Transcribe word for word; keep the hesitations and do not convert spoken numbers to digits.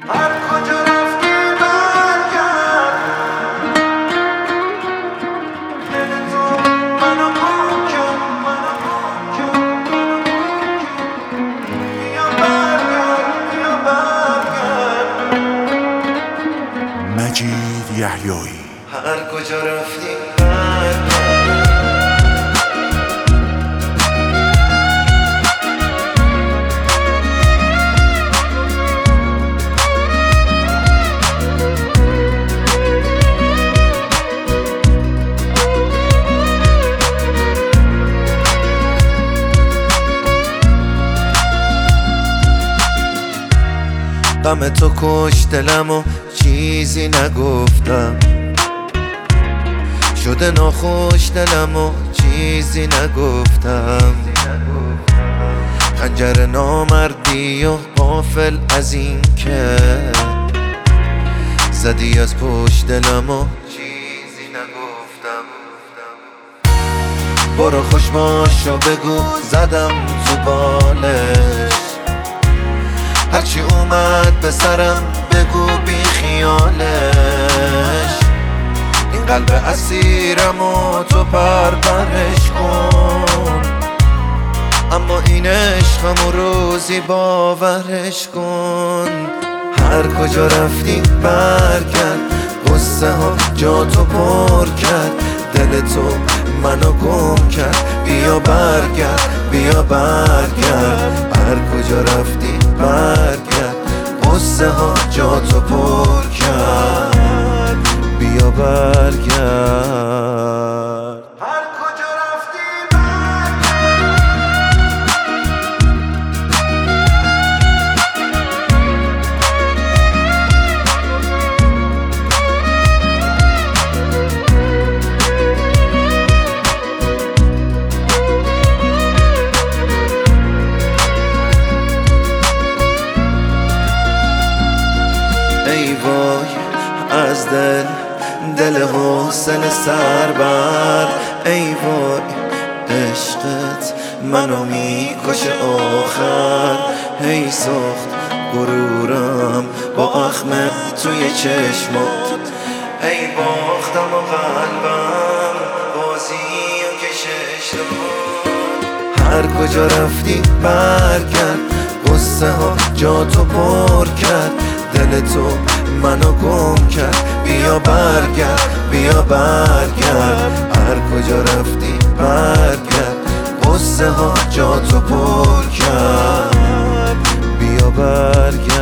هر کجا رفتی برگرد، دل تو منو گم کرد، منو گم کرد. بیا برگرد، بیا برگرد. مجید یحیایی. هر کجا رفتی برگرد. غم تو کش دلم و چیزی نگفتم، شده ناخوش دلم و چیزی نگفتم. خنجر نامردی و غافل از این که زدی از پشت دلم و چیزی نگفتم. برو خوش باش و بگو زدم تو بالش، هرچی اومد به سرم بگو بی خیالش. این قلب اسیرم و تو پرپرش کن، اما این عشقم و روزی باورش کن. هر کجا رفتی برگرد، قصه ها جا تو پر کرد، دل تو منو گم کرد. بیا برگرد، بیا برگرد. هر کجا رفتی برگرد، قصه ها جا تو پر کرد. بیا برگرد. هر کجا رفتی ای وای از دل، دل حوصله سربر. ای وای عشقت منو میکشه آخر. ای سخت غرورم با اخم توی چشمات، ای باختم و قلبم بازی و کشش داد. هر کجا رفتی برگرد، قصه ها جا تو پر کرد، دل تو منو گم کرد. بیا برگرد، بیا برگرد. هر کجا رفتی برگرد، قصه ها جا تو پر کرد. بیا برگرد.